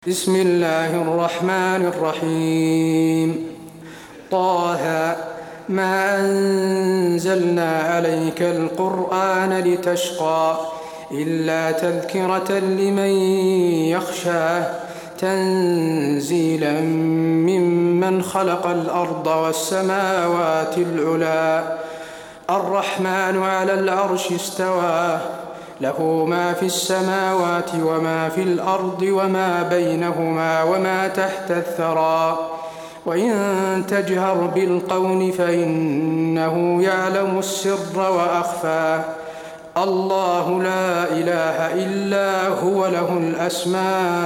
بسم الله الرحمن الرحيم. طه ما أنزلنا عليك القرآن لتشقى إلا تذكرة لمن يخشى تنزيلا ممن خلق الأرض والسماوات العلى الرحمن على العرش استوى له ما في السماوات وما في الأرض وما بينهما وما تحت الثرى وإن تجهر بالقول فإنه يعلم السر وأخفى الله لا إله إلا هو له الأسماء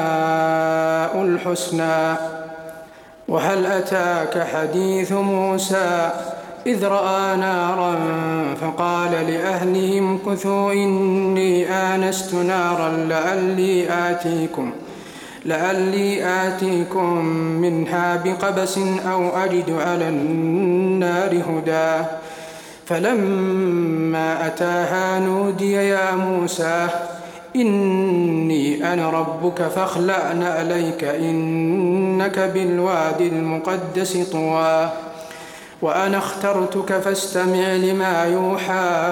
الحسنى. وهل أتاك حديث موسى إذ رأى نارا فقال لأهلهم كثوا إني آنست نارا لعلي آتيكم منها بقبس أو أجد على النار هدى فلما أتاها نودي يا موسى إني أنا ربك فاخلع نعليك إنك بالوادي المقدس طوى وأنا اخترتك فاستمع لما يوحى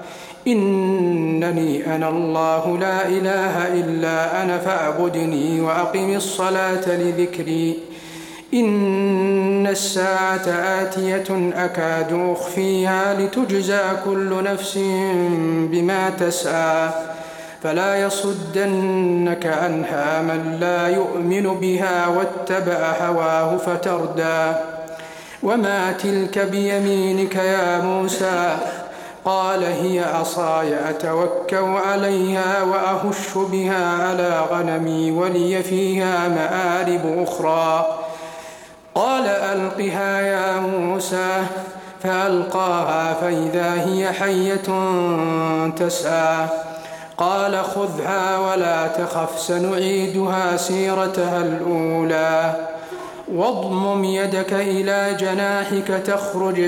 إنني أنا الله لا إله إلا أنا فاعبدني وأقم الصلاة لذكري إن الساعة آتية أكاد أخفيها لتجزى كل نفس بما تسعى فلا يصدنك عنها من لا يؤمن بها واتبع هواه فتردى وما تلك بيمينك يا موسى قال هي عصاي أتوكأ عليها وأهش بها على غنمي ولي فيها مآرب أخرى قال ألقها يا موسى فألقاها فإذا هي حية تسعى قال خذها ولا تخف سنعيدها سيرتها الأولى واضمم يدك إلى جناحك تخرج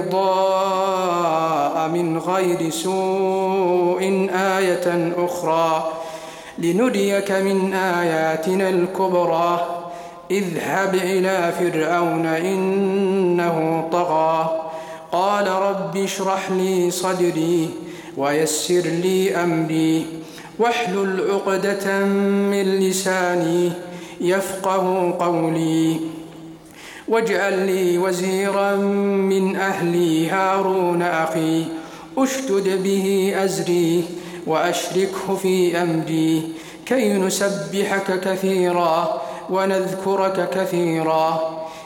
بيضاء من غير سوء آية أخرى لنريك من آياتنا الكبرى اذهب إلى فرعون إنه طغى قال رب اشرح لي صدري ويسر لي أمري واحلل عقدة من لساني يفقه قولي واجعل لي وزيرا من أهلي هارون أخي أشدد به أزري وأشركه في أمري كي نسبحك كثيرا ونذكرك كثيرا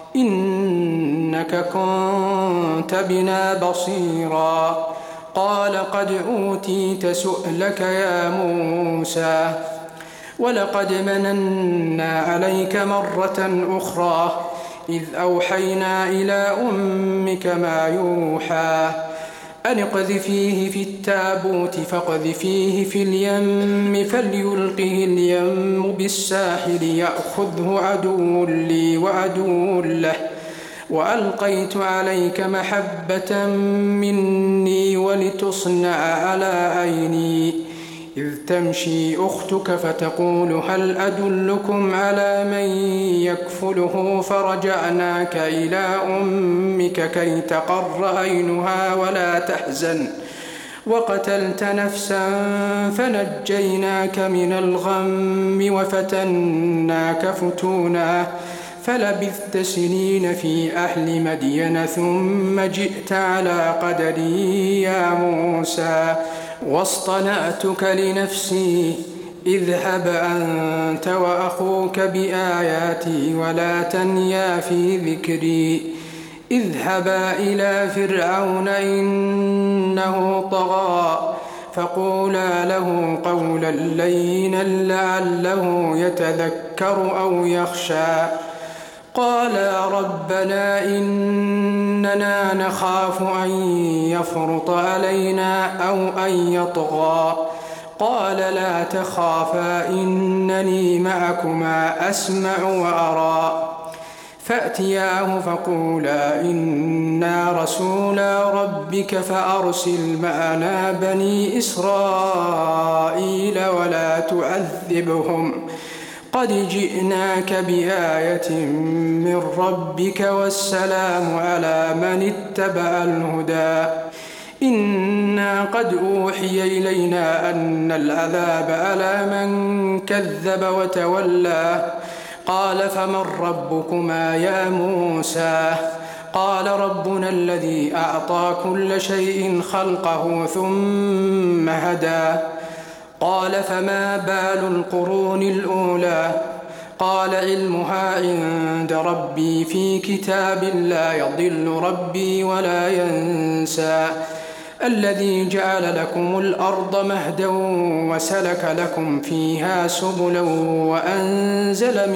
إنك كنت بنا بصيرا قال قد أوتيت سؤلك يا موسى ولقد مننا عليك مرة أخرى إذ أوحينا إلى أمك ما يوحى أن اقذفيه في التابوت فاقذفيه في اليم فليلقه اليم بالساحل يأخذه عدو لي وعدو له وألقيت عليك محبة مني ولتصنع على عيني إذ تمشي أختك فتقول هل أدلكم على من يكفله فرجعناك إلى أمك كي تقر عينها ولا تحزن وقتلت نفسا فنجيناك من الغم وفتناك فتونا فلبثت سنين في أهل مدين ثم جئت على قدري يا موسى واصطنعتك لنفسي اذهب أنت وأخوك بآياتي ولا تنيا في ذكري اذهبا إلى فرعون إنه طغى فقولا له قولا لينا لعله يتذكر أو يخشى قالا ربنا إننا نخاف أن يفرط علينا أو أن يطغى قال لا تخافا إنني معكما أسمع وأرى فأتياه فقولا إنا رسولا ربك فأرسل معنا بني إسرائيل ولا تعذبهم قد جئناك بآية من ربك والسلام على من اتبع الهدى إنا قد أوحي إلينا أن العذاب على من كذب وتولى قال فمن ربكما يا موسى قال ربنا الذي أعطى كل شيء خلقه ثم هدى قال فما بال القرون الأولى قال علمها عند ربي في كتاب لا يضل ربي ولا ينسى الذي جعل لكم الأرض مهدا وسلك لكم فيها سبلا وأنزل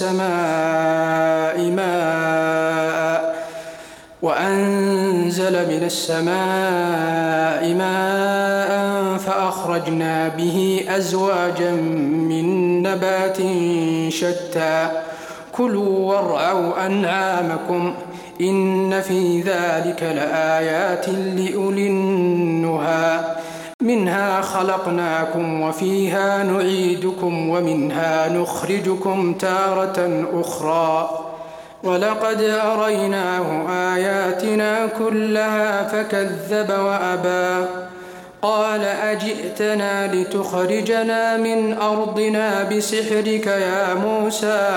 من السماء ماء فأخرجنا به أزواجا من نبات شتى كلوا وارعوا أنعامكم إن في ذلك لآيات لأولي النهى منها خلقناكم وفيها نعيدكم ومنها نخرجكم تارة أخرى ولقد أريناه آياتنا كلها فكذب وأبى قال أجئتنا لتخرجنا من أرضنا بسحرك يا موسى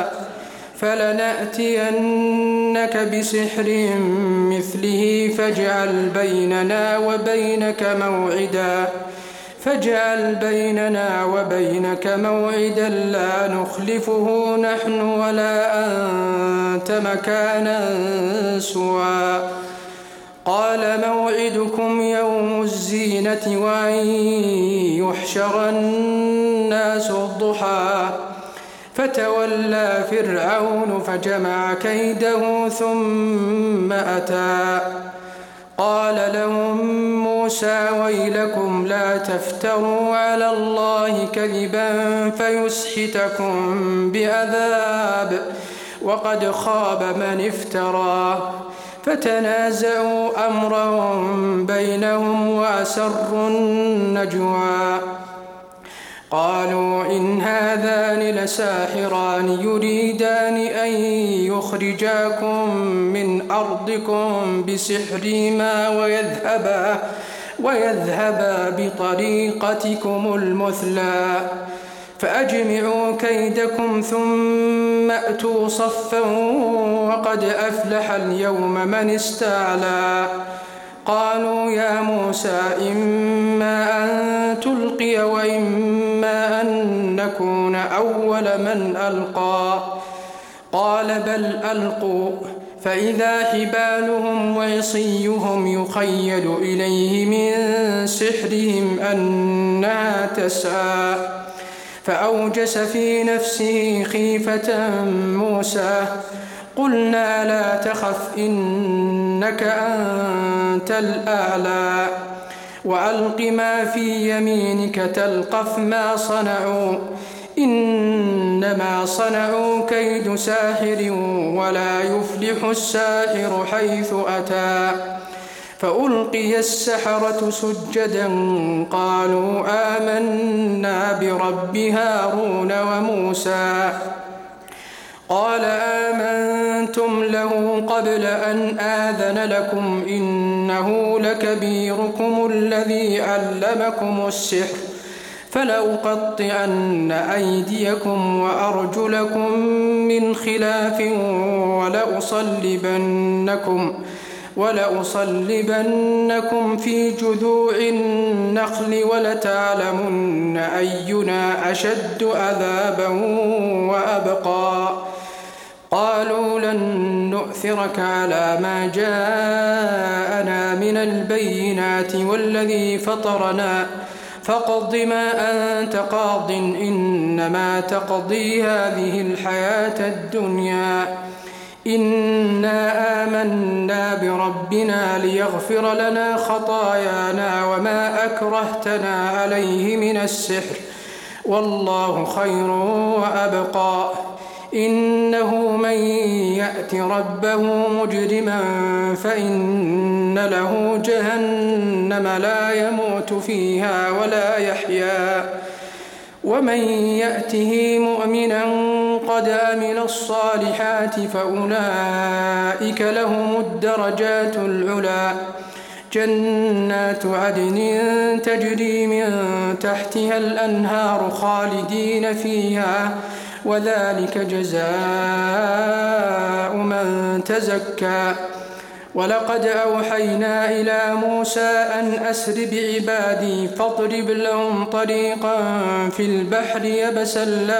فلنأتينك بسحر مثله فاجعل بيننا وبينك موعدا لا نخلفه نحن ولا أنت مكانا سوى قال موعدكم يوم الزينة وأن يحشر الناس ضحى فتولى فرعون فجمع كيده ثم أتى قال لهم موسى ويلكم لا تفتروا على الله كذبا فيسحتكم بعذاب وقد خاب من افترى فتنازعوا أمرهم بينهم وأسروا النجوى قالوا إن هذان لساحران يريدان أن يخرجاكم من أرضكم بسحرهما ويذهبا بطريقتكم المثلى فأجمعوا كيدكم ثم أتوا صفا وقد أفلح اليوم من استعلى قالوا يا موسى إما أن تلقي وإما أن نكون أول من ألقى قال بل ألقوا فإذا حبالهم وعصيهم يخيل إليه من سحرهم أنها تسعى فأوجس في نفسه خيفة موسى قلنا لا تخف إنك أنت الأعلى وألق ما في يمينك تلقف ما صنعوا إنما صنعوا كيد ساحر ولا يفلح الساحر حيث أتى فألقي السحرة سجدا قالوا آمنا برب هارون وموسى قال آمنتم له قبل أن آذن لكم إنه لكبيركم الذي علمكم السحر فلأقطعن أيديكم وأرجلكم من خلاف ولأصلبنكم في جذوع النخل ولتعلمن أينا أشد عذابا وأبقى قالوا لن نؤثرك على ما جاءنا من البينات والذي فطرنا فاقض ما أنت قاض إنما تقضي هذه الحياة الدنيا إنا آمنا بربنا ليغفر لنا خطايانا وما أكرهتنا عليه من السحر والله خير وأبقى إنه من يأت ربه مجرما فإن له جهنم لا يموت فيها ولا يحيا ومن يأته مؤمنا قد عمل الصالحات فأولئك لهم الدرجات العلى جنات عدن تجري من تحتها الأنهار خالدين فيها وذلك جزاء من تزكى ولقد أوحينا إلى موسى أن أسر بعبادي فاضرب لهم طريقا في البحر يبسا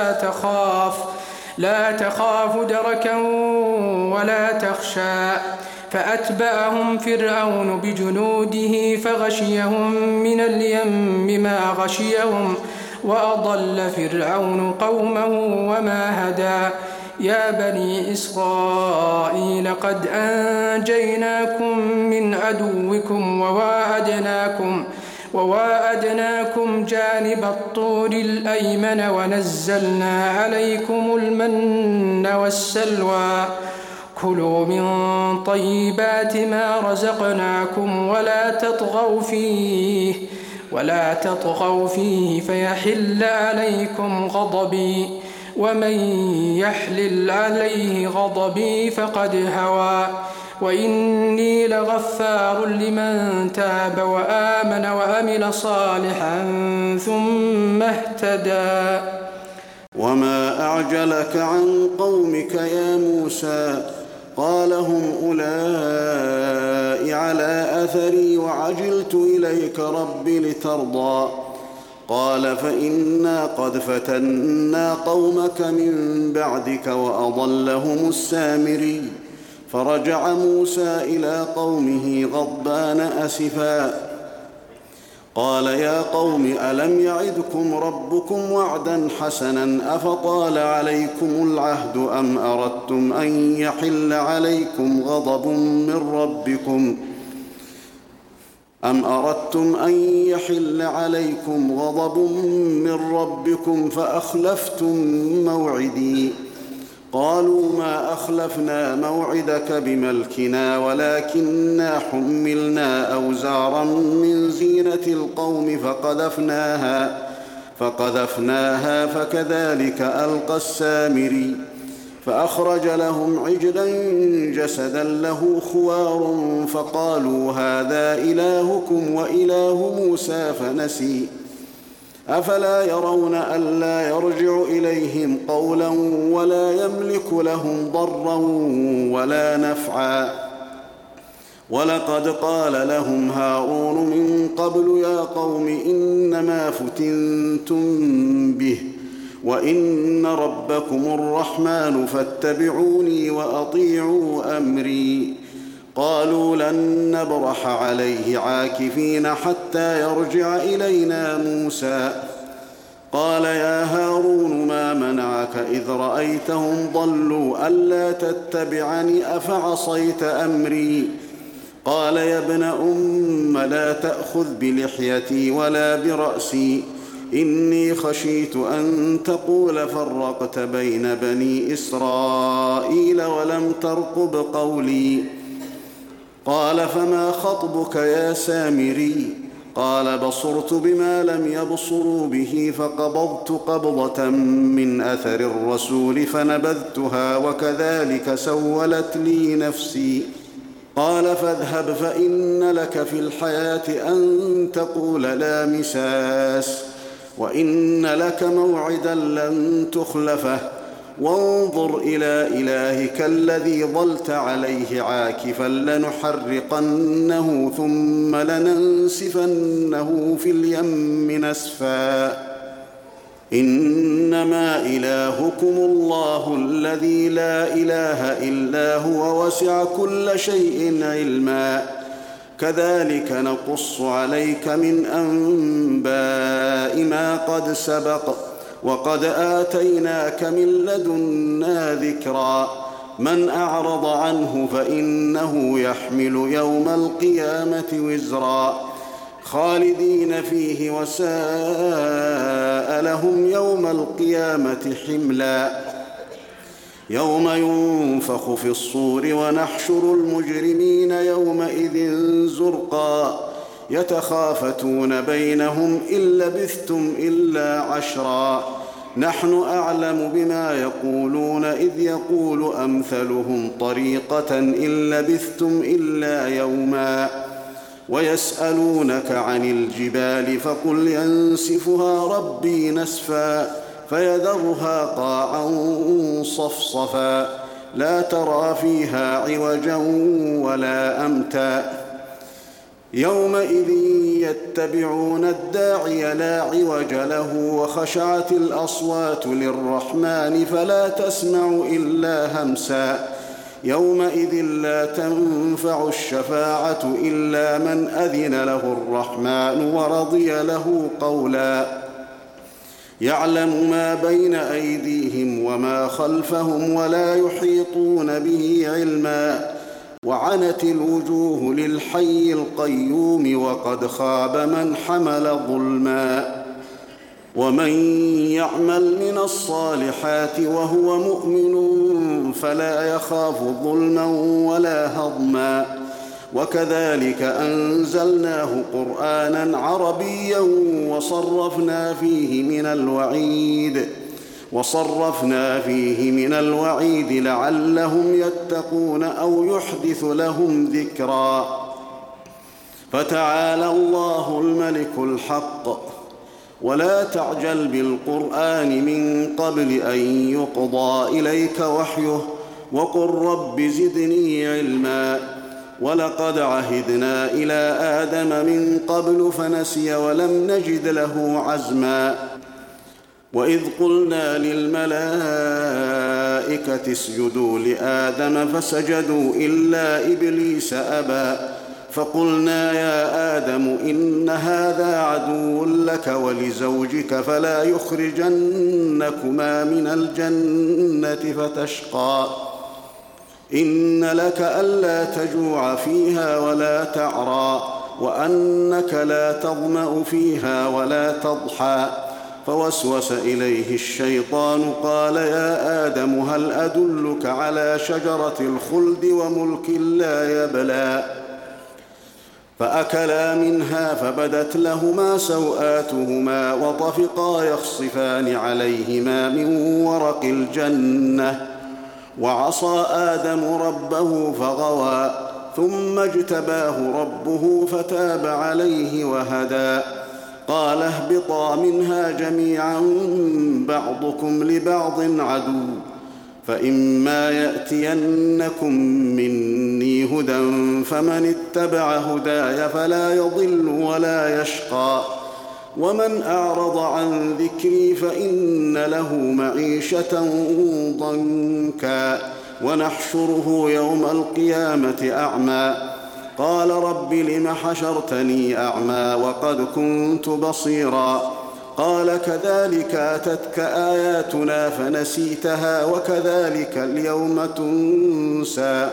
لا تخاف دركا ولا تخشى فأتبعهم فرعون بجنوده فغشيهم من اليم ما غشيهم وأضل فرعون قومه وما هدى يا بني إسرائيل قد أنجيناكم من عدوكم وواعدناكم جانب الطور الأيمن ونزلنا عليكم المن والسلوى كلوا من طيبات ما رزقناكم ولا تطغوا فيه فيحل عليكم غضبي ومن يحلل عليه غضبي فقد هوى وإني لغفار لمن تاب وآمن وعمل صالحا ثم اهتدى. وما أعجلك عن قومك يا موسى؟ قال هم أولئك على أثري وعجلت إليك رب لترضى. قال فإنا قد فتنا قومك من بعدك وأضلهم السامري. فرجع موسى إلى قومه غضبان أسفا قال يا قوم ألم يعدكم ربكم وعدا حسنا أفطال عليكم العهد أم أردتم أن يحل عليكم غضب من ربكم فأخلفتم موعدي. قالوا ما أخلفنا موعدك بملكنا ولكننا حملنا أوزارا من زينة القوم فقذفناها فكذلك ألقى السامري. فأخرج لهم عجلا جسدا له خوار فقالوا هذا إلهكم وإله موسى فنسي. أفلا يرون ألا يرجع إليهم قولا ولا يملك لهم ضرا ولا نفعا. ولقد قال لهم هارون من قبل يا قوم إنما فتنتم به وإن ربكم الرحمن فاتبعوني وأطيعوا أمري. قالوا لن نبرح عليه عاكفين حتى يرجع إلينا موسى. قال يا هارون ما منعك إذ رأيتهم ضلوا ألا تتبعني أفعصيت أمري. قال يا ابن أم لا تأخذ بلحيتي ولا برأسي إني خشيت أن تقول فرقت بين بني إسرائيل ولم ترقب قولي. قال فما خطبك يا سامري؟ قال بصرت بما لم يبصروا به فقبضت قبضة من أثر الرسول فنبذتها وكذلك سولت لي نفسي. قال فاذهب فإن لك في الحياة أن تقول لا مساس وإن لك موعدا لن تخلفه وانظر إلى إلهك الذي ظلت عليه عاكفا لنحرقنه ثم لننسفنه في اليم نسفا. إنما إلهكم الله الذي لا إله إلا هو وسع كل شيء علما. كذلك نقص عليك من أنباء ما قد سبق وقد آتيناك من لدنا ذكرا. من أعرض عنه فإنه يحمل يوم القيامة وزرا خالدين فيه وساء لهم يوم القيامة حملا. يوم ينفخ في الصور ونحشر المجرمين يومئذ زرقا يتخافتون بينهم إن لبثتم إلا عشرا نحن أعلم بما يقولون إذ يقول أمثلهم طريقة إن لبثتم إلا يوما ويسألونك عن الجبال فقل ينسفها ربي نسفا فيذرها قاعا صفصفا لا ترى فيها عوجا ولا أمتا يومئذ يتبعون الداعي لا عوج له وخشعت الأصوات للرحمن فلا تسمع إلا همسا يومئذ لا تنفع الشفاعة إلا من أذن له الرحمن ورضي له قولا يعلم ما بين أيديهم وما خلفهم ولا يحيطون به علما وعنت الوجوه للحي القيوم وقد خاب من حمل ظلما ومن يعمل من الصالحات وهو مؤمن فلا يخاف ظلما ولا هضما وكذلك أنزلناه قرآنا عربيا وصرفنا فيه من الوعيد لعلهم يتقون أو يحدث لهم ذكرا فتعالى الله الملك الحق ولا تعجل بالقرآن من قبل أن يقضى إليك وحيه وقل رب زدني علما ولقد عهدنا إلى آدم من قبل فنسي ولم نجد له عزما وإذ قلنا للملائكة اسجدوا لآدم فسجدوا إلا إبليس أبى فقلنا يا آدم إن هذا عدو لك ولزوجك فلا يخرجنكما من الجنة فتشقى إن لك ألا تجوع فيها ولا تعرى وأنك لا تظمأ فيها ولا تضحى فوسوس إليه الشيطان قال يا آدم هل أدلك على شجرة الخلد وملك لا يبلى فأكلا منها فبدت لهما سوآتهما وطفقا يخصفان عليهما من ورق الجنة وعصى آدم ربه فغوى ثم اجتباه ربه فتاب عليه وهدى قال اهبطا منها جميعا بعضكم لبعض عدو فإما يأتينكم مني هدى فمن اتبع هداي فلا يضل ولا يشقى ومن أعرض عن ذكري فإن له معيشة ضنكا ونحشره يوم القيامة أعمى قال رب لم حشرتني أعمى وقد كنت بصيرا قال كذلك أتتك آياتنا فنسيتها وكذلك اليوم تنسى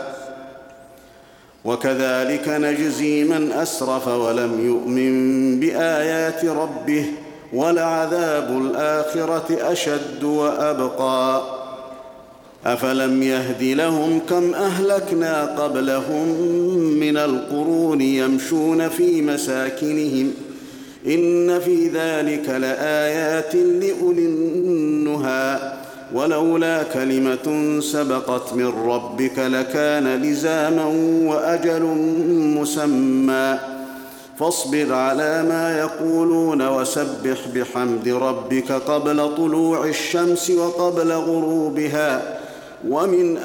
وكذلك نجزي من أسرف ولم يؤمن بآيات ربه ولعذاب الآخرة أشد وأبقى أفلم يهد لهم كم أهلكنا قبلهم من القرون يمشون في مساكنهم إن في ذلك لآيات لأولي النهى ولولا كلمة سبقت من ربك لكان لزاما وأجل مسمى فاصبر على ما يقولون وسبح بحمد ربك قبل طلوع الشمس وقبل غروبها ومن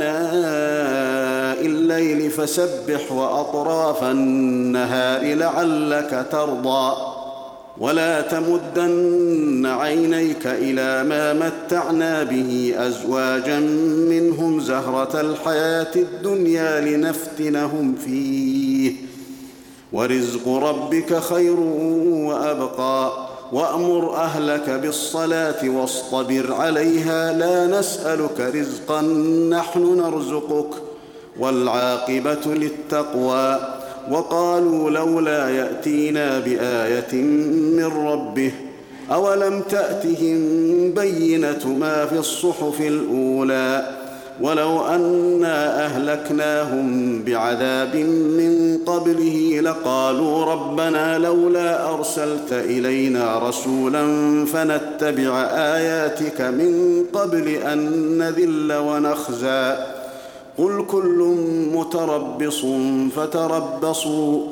آناء الليل فسبح وأطراف النهار لعلك ترضى ولا تمدن عينيك إلى ما متعنا به أزواجا منهم زهرة الحياة الدنيا لنفتنهم فيه ورزق ربك خير وأبقى وأمر أهلك بالصلاة واصطبر عليها لا نسألك رزقا نحن نرزقك والعاقبة للتقوى وقالوا لولا يأتينا بآية من ربه أولم تأتهم بينة ما في الصحف الأولى ولو أنا أهلكناهم بعذاب من قبله لقالوا ربنا لولا أرسلت إلينا رسولا فنتبع آياتك من قبل أن نذل ونخزى قل كل متربص فتربصوا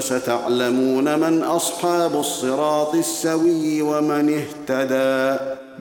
فستعلمون من أصحاب الصراط السوي ومن اهتدى.